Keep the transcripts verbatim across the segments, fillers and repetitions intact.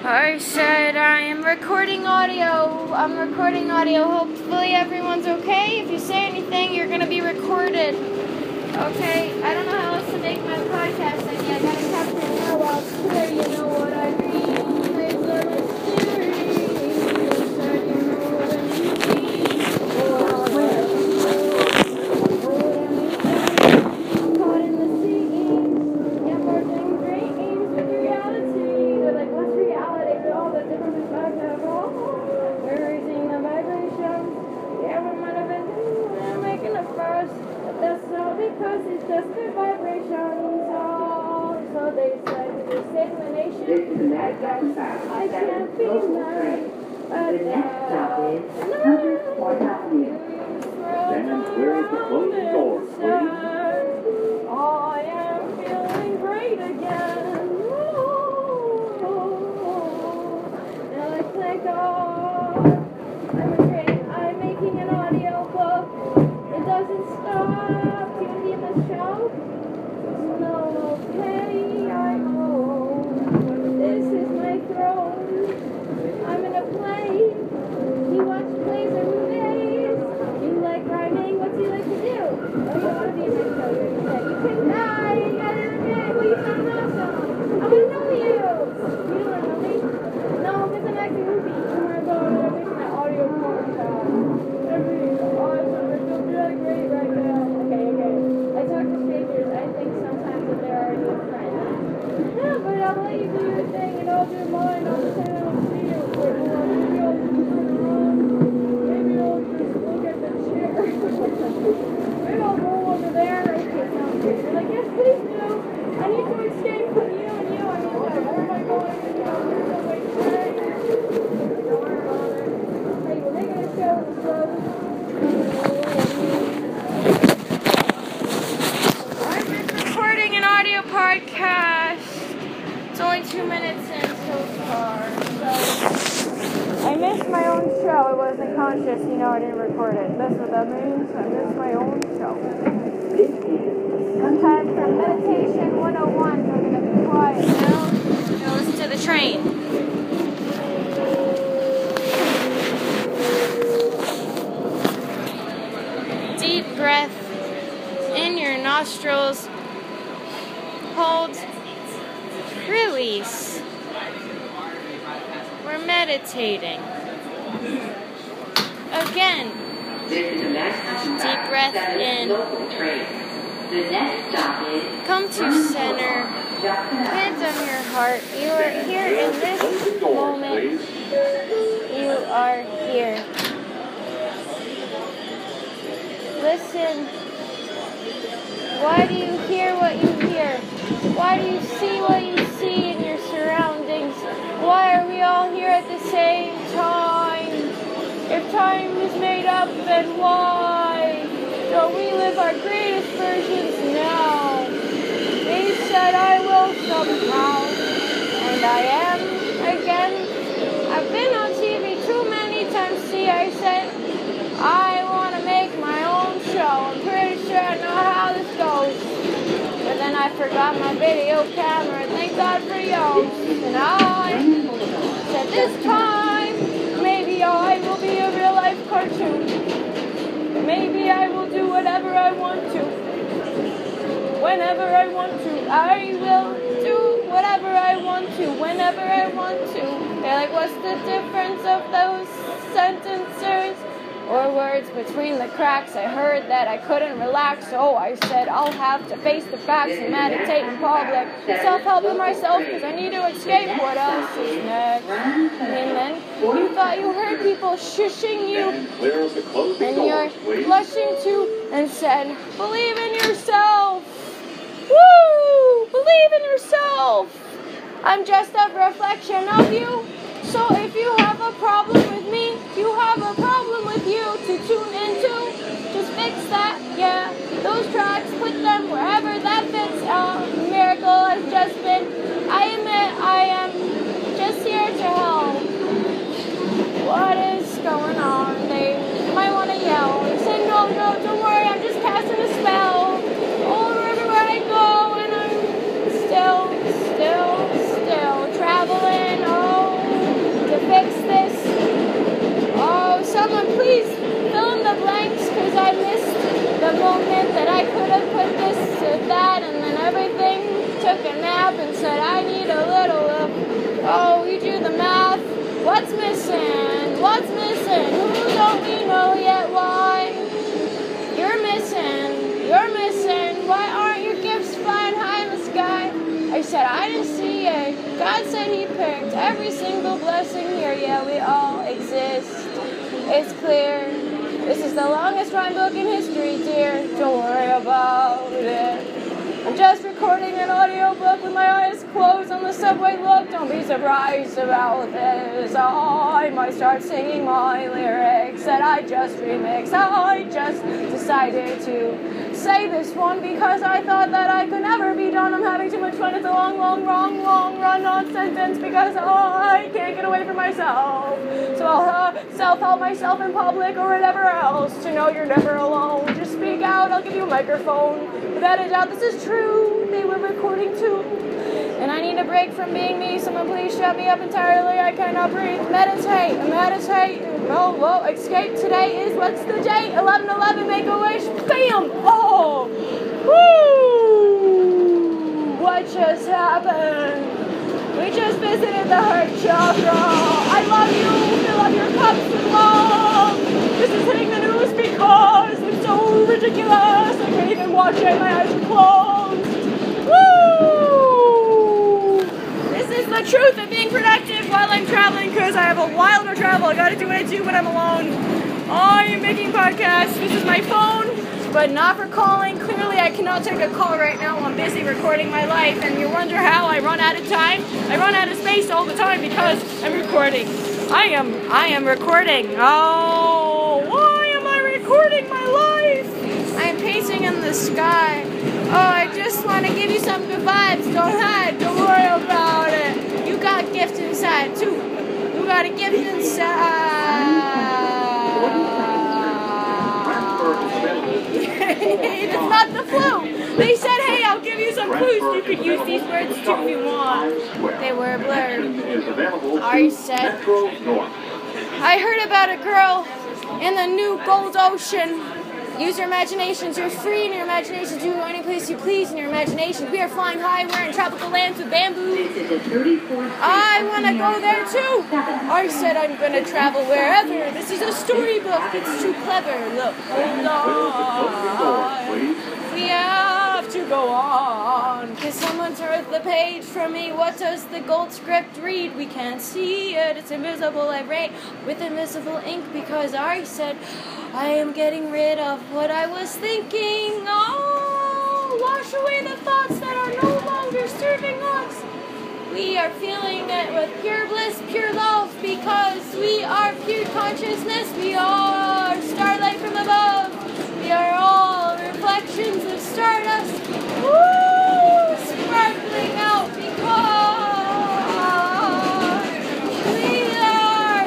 I said I am recording audio. I'm recording audio. Hopefully everyone's okay. If you say anything, you're going to be recorded. Okay? I don't know how else to make my podcast idea. I got to capture it now while it's clear. You know what I mean? They were mysterious. Said you know what I mean. Oh, caught in the seams. Yeah, merging dreams with reality. They're like, what's reality? With all the different perspectives. Oh, we're raising the vibrations. Yeah, we might have been uh, making a fuss. But that's all because it's just good vibrations. Oh, so they said, we're saving the nation. I guess I can't be mad. But The next stop is uh, Hunter's Point Avenue. Stand clear of the closing doors, please. I am feeling great again. Now let's let go. I'm afraid I'm making an audio book. It doesn't stop. Do you hear the show? No, okay, I know. This is my throne. I'm in a play. You watch plays or movies? You like rhyming? What do you like to do? Oh, you want to be in my show? You said you can die. You got it okay. Well, you sound awesome. I want to know you. You don't want to know me? No, because I'm acting movie. Oh my god, I'm making my audio podcast. Everything's awesome. It's so really great right now. Okay, okay. I talk to strangers. I think sometimes that they're already a friend. Yeah, but I'll let you do your thing and I'll do mine. I'll just hang out with you. Or, or maybe I'll just turn around. Maybe I'll just look at the chair. Maybe I'll go over there. Okay, sounds good. You're like, yes, please do. I need to escape from you and you. I mean, like, where am I going? You know, there's no way to say. Don't worry about it. Hey, we're making a show with the brothers. I've been recording an audio podcast. It's only two minutes in so far. So I missed my own show. I wasn't conscious, you know, I didn't record it. That's what that means. I missed my own show. I'm time for meditation one oh one. We're going to be quiet now. Now listen to the train. Deep breath in your nostrils. Hold. Release. We're meditating. Again. Deep breath in. The next stop is Come to center. Hands on your heart. You are here in this Closing doors, moment. please. You are here. Listen. Why do you hear what you hear? Why do you see what you see in your surroundings? Why are we all here at the same time? If time is made up, then why don't we live our greatest versions now? They said I will somehow, and I am again. I've been on T V too many times. See, I said I want to make my own show. I'm pretty sure I know how this goes. But then I forgot my video camera. Thank God for yours. And I said this time, maybe I will be a real life cartoon. Maybe I will do whatever I want to. Whenever I want to. I will do whatever I want to. Whenever I want to. They're like, what's the difference of those sentences? Or words between the cracks. I heard that I couldn't relax, so I said I'll have to face the facts and meditate in public. Self-helping myself because I need to escape. What else is next? And then you thought you heard people shushing you, Stand clear of the closing and you're doors, please. blushing too, and said, believe in yourself. Woo! Believe in yourself. I'm just a reflection of you. So if you have a problem with me, you have a problem with you to tune into. Just fix that, yeah. Those tracks, put them wherever that fits. A miracle has just been. I admit I am just here to help. What is going on? They might want to yell and say, no, no, don't worry, I'm just casting a spell all over everywhere I go, and I'm still, still, still traveling. Oh. that I could have put this or that, and then everything took a nap and said, I need a little of, oh, we do the math. What's missing? What's missing? Who don't we know yet? Why? You're missing. You're missing. Why aren't your gifts flying high in the sky? I said, I didn't see it. God said he picked every single blessing here. Yeah, we all exist. It's clear. This is the longest rhyme book in history, dear. Don't worry about it. I'm just recording an audiobook with my eyes closed on the subway look. Don't be surprised about this. I might start singing my lyrics that I just remixed. I just decided to say this one because I thought that I could never be done. I'm having too much fun. It's a long, long, long, long run-on sentence because I can't get away from myself. So I'll uh, self-help myself in public or whatever else to know you're never alone. Just speak out. I'll give you a microphone. Without a doubt, this is true. They were recording too. And I need a break from being me. Someone please shut me up entirely. I cannot breathe. Meditate. Meditate. Oh, whoa. Escape. Today is, what's the date? eleven eleven. Make a wish. Bam. Oh. Woo. What just happened? We just visited the heart chakra. I love you. Fill up your cups with love. This is hitting the news because it's so ridiculous. I can't even watch it. My eyes are closed. Woo! This is the truth of being productive while I'm traveling because I have a wilder travel. I gotta do what I do when I'm alone. I am making podcasts. This is my phone, but not for calling. Clearly, I cannot take a call right now. I'm busy recording my life, and you wonder how I run out of time. I run out of space all the time because I'm recording. I am, I am recording. Oh, why am I recording my life? I'm pacing in the sky. Oh, I just want to give you some good vibes. Don't hide. Don't worry about it. You got a gift inside, too. You got a gift inside. It's not the flu. They said, hey, I'll give you some clues. You could use these words too if you want. They were blurred. I said, I heard about a girl in the new Gold Ocean. Use your imaginations. You're free in your imagination. Do any place you please in your imagination. We are flying high. We're in tropical lands with bamboo. I want to go there too. I said I'm going to travel wherever. This is a storybook. It's too clever. Look, hold on. We have to go on. Can someone turn the page for me? What does the gold script read? We can't see it. It's invisible. I write with invisible ink because I said I am getting rid of what I was thinking. Oh, wash away the thoughts that are no longer serving us. We are feeling it with pure bliss, pure love, because we are pure consciousness. We are starlight from above. We are all reflections of stardust. Woo! Sparkling out because we are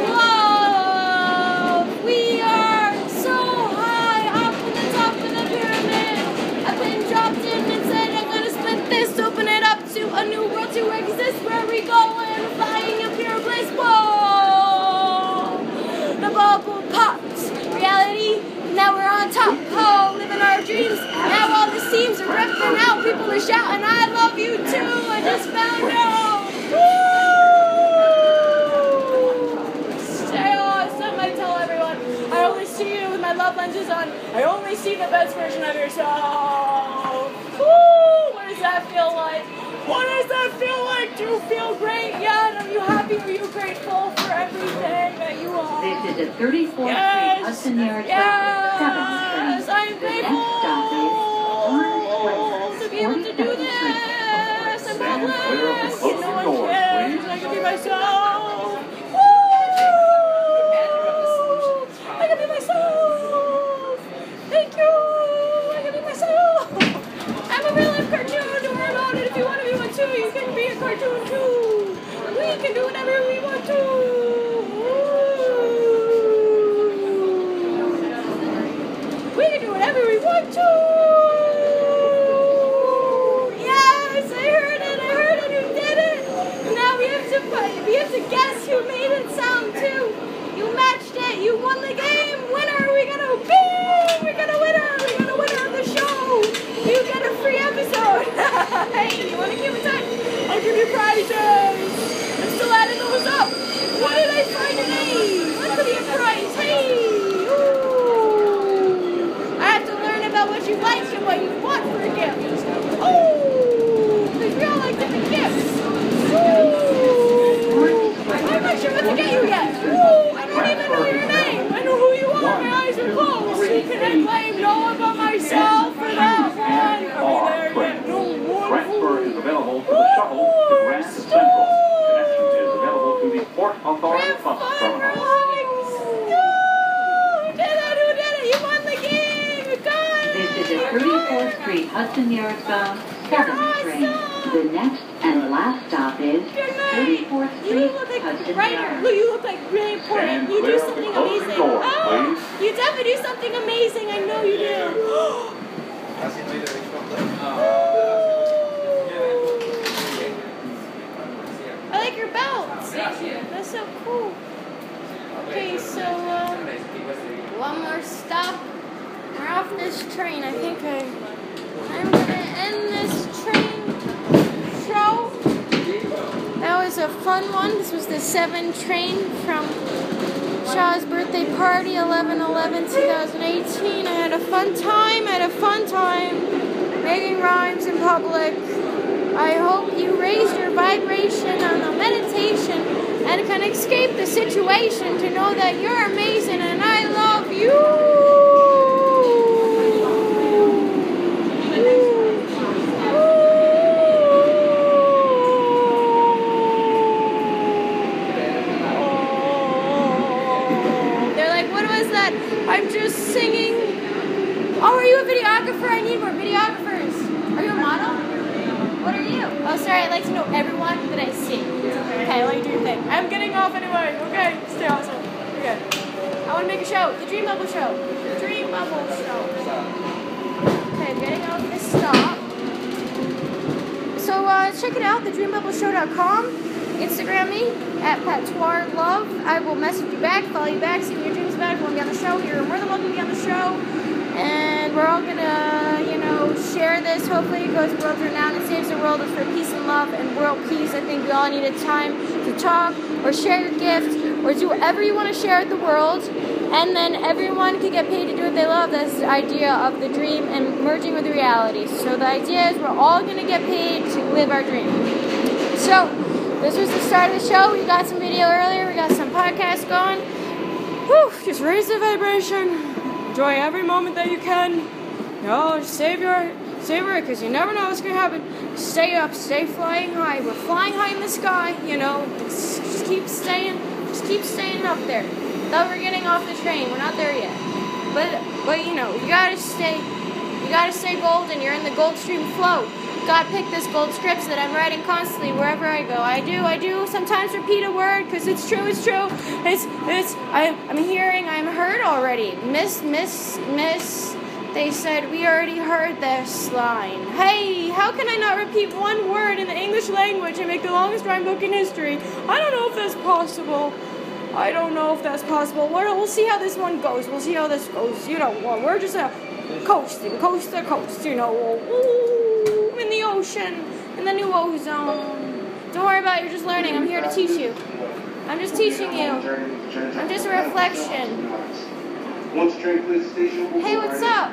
love. We are so high up in the top of the pyramid. I've been dropped in and said I'm gonna split this, open it up to a new world to exist where we go and flying in pure bliss. Whoa! The bubble pops. Reality. Now we're on top, oh, living our dreams. Now all the seams are ripping out. People are shouting, I love you too. I just found out. Woo! Stay awesome, I tell everyone. I only see you with my love lenses on. I only see the best version of yourself. Woo! What does that feel like? What does that feel like? Do you feel great yet? Are you happy? Are you grateful for everything that you are? This is the thirty-fourth Yes. Street Hudson Yards Yes, seventh Street. I'm The grateful next stop is Orange Place, to be able to do forty-second this. Street. I'm Stand clear of the blessed. closing No one doors, cares. please. I can be myself. Woo! I can be myself. Thank you. I can be myself. I'm a real life cartoon. Don't worry about it. If you want to be one too, you can be a cartoon too. We can do whatever we want to. We can do whatever we want to. Yes, I heard it. I heard it. You did it. Now we have to we have to guess who made it sound too. You matched it. You won the game. Winner. We're gonna be. We're gonna winner. We're gonna winner of the new prizes. I'm still adding those up. What did I find today? What could be a prize? Hey! Ooh! I have to learn about what you like and what you want for a gift. Oh! Because we all like different gifts. Ooh! I'm not sure what to get you yet. Ooh! I don't even know your name. I know who you are. My eyes are closed. Can I blame Noah but myself for that one? Are we there yet? No more. Transfer is available to the shuttle to Grand Central. Connection is available to the Port Authority bus terminal. No! Who did it? Who did it? You won the game! You got it! This is a thirty-fourth Street Hudson Yards bound seven train. The next and last stop is thirty-fourth You Street look like Hudson writer. Yards. Look, you look like really important. Stand You do clear of something the closing amazing. doors, Oh, please. you definitely do something amazing. I know you do. I like your belt. That's so cool. Okay, so uh, one more stop. We're off this train. I think I, I'm gonna end this train show. That was a fun one. This was the seven train from Shaw's birthday party, eleven eleven twenty eighteen. I had a fun time. I had a fun time making rhymes in public. I hope you raised your vibration on the meditation and can escape the situation to know that you're amazing and I love you. They're like, what was that? I'm just singing. Oh, are you a videographer? I need more videographers. Are you a model? What are you? Oh, sorry. I'd like to know everyone that I see. Okay, let you do your thing. I'm getting off anyway. Okay, stay awesome. Okay. I want to make a show. The Dream Bubble Show. The Dream Bubble Show. Okay, I'm getting off this stop. So uh, check it out, the dream bubble show dot com. Instagram me at Patoir Love. I will message you back, follow you back, see what your dreams about. If you want to be on the show, you're more than welcome to be on the show. And we're all gonna, you know, share this. Hopefully it goes world renowned and saves the world. It's for peace and love and world peace. I think we all need a time to talk or share your gift or do whatever you want to share with the world. And then everyone can get paid to do what they love. That's the idea of the dream and merging with reality. So the idea is we're all gonna get paid to live our dream. So this was the start of the show. We got some video earlier. We got some podcasts going. Whew, just raise the vibration. Enjoy every moment that you can. You know, savor, savor it, because you never know what's going to happen. Stay up, stay flying high. We're flying high in the sky, you know. Just, just keep staying, just keep staying up there. Thought we're getting off the train. We're not there yet. But, but you know, you gotta stay, you gotta stay golden. You're in the gold stream flow. God picked this gold scripts that I'm writing constantly wherever I go. I do, I do sometimes repeat a word because it's true, it's true. It's, it's, I, I'm hearing, I'm heard already. Miss, miss, miss, they said, we already heard this line. Hey, how can I not repeat one word in the English language and make the longest rhyme book in history? I don't know if that's possible. I don't know if that's possible. We'll, we'll see how this one goes. We'll see how this goes. You know, we're just uh, coasting, coast to coast, you know. Ooh, in the ocean, in the new ozone. Don't worry about it, you're just learning. I'm here to teach you. I'm just teaching you. I'm just a reflection. Hey, what's up?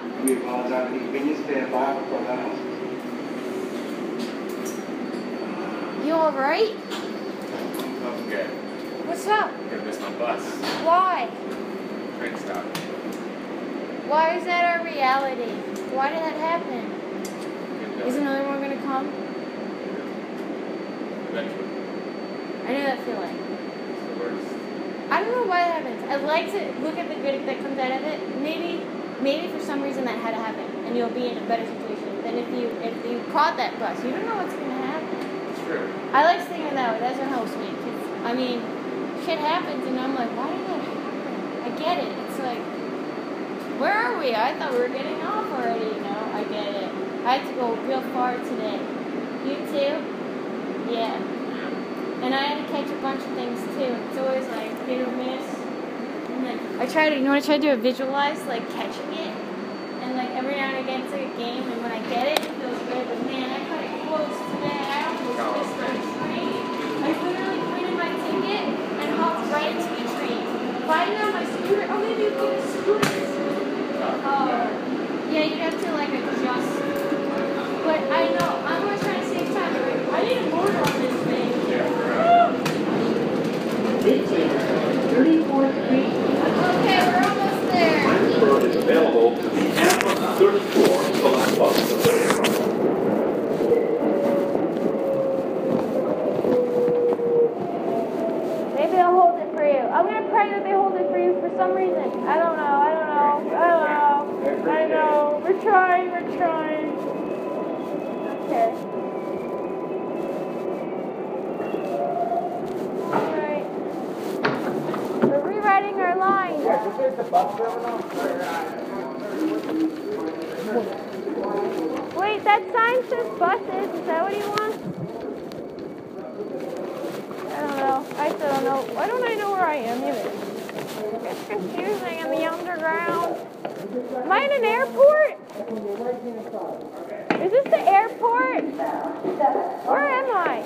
You alright? Okay. What's up? I'm gonna miss my bus. Why? Train stop. Why is that our reality? Why did that happen? Is another one gonna come? Eventually. I know that feeling. It's the worst. I don't know why that happens. I'd like to look at the good that comes out of it. Maybe, maybe for some reason that had to happen, and you'll be in a better situation than if you if you caught that bus. You don't know what's gonna happen. It's true. I like thinking that way. That doesn't help me. 'Cause, I mean, shit happens, and I'm like, why did that happen? I get it. It's like, where are we? I thought we were getting off already. You know, I get it. I had to go real far today. You too? Yeah. And I had to catch a bunch of things too. It's always like hit or miss. And like I try to, you know what I try to do? I visualize like catching it. And like every now and again it's like a game, and when I get it, it feels good. But man, I caught it close today. I almost missed my train. I literally printed my ticket and hopped right into the train. If I didn't have my scooter, oh, maybe you could get a scooter. Oh, yeah, you'd have to like adjust. But I know, I'm gonna try to save time. I need a board on this thing. This is thirty-fourth Street. Okay, we're almost there. Transfer is available to the Amtrak third floor select bus facility. Maybe they'll hold it for you. I'm gonna pray that they hold it for you for some reason. I don't know, I don't know, I don't know. I know. We're trying, we're trying. Okay. Alright. We're rewriting our line. Wait, that sign says buses. Is that what he wants? I don't know. I still don't know. Why don't I know where I am either? It's confusing in the underground. Am I in an airport? Is this the airport? Where am I?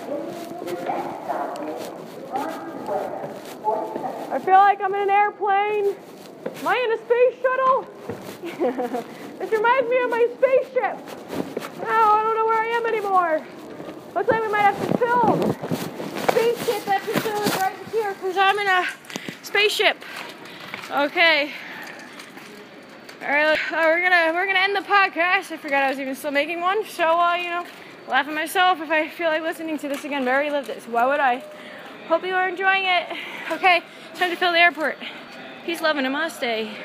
I feel like I'm in an airplane. Am I in a space shuttle? This reminds me of my spaceship. No, I don't know where I am anymore. Looks like we might have to film. Spaceship episode right here because I'm in a spaceship. Okay. All right, uh, we're gonna we're gonna end the podcast. I forgot I was even still making one. So uh, you know, laugh at myself if I feel like listening to this again. But I already lived this. Why would I? Hope you are enjoying it. Okay, time to fill the airport. Peace, love, and namaste.